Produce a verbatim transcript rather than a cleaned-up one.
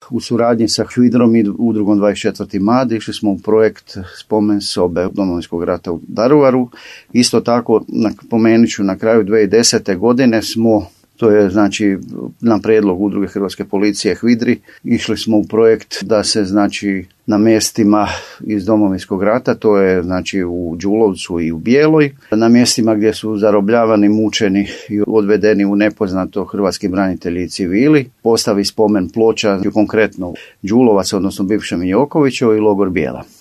u suradnji sa HVIDRom i udrugom dvadeset četvrti mad išli smo u projekt spomen sobe Domovinskog rata u Daruvaru. Isto tako, pomenut ću, na kraju dvije tisuće desete. godine smo, to je znači na prijedlog udruge Hrvatske policije HVIDRI, išli smo u projekt da se znači na mjestima iz Domovinskog rata, to je znači u Đulovcu i u Bijeloj, na mjestima gdje su zarobljavani, mučeni i odvedeni u nepoznato hrvatski branitelji i civili, postavi spomen ploča, konkretno Đulovac, odnosno bivša Miljokovićevo, i logor Bijela.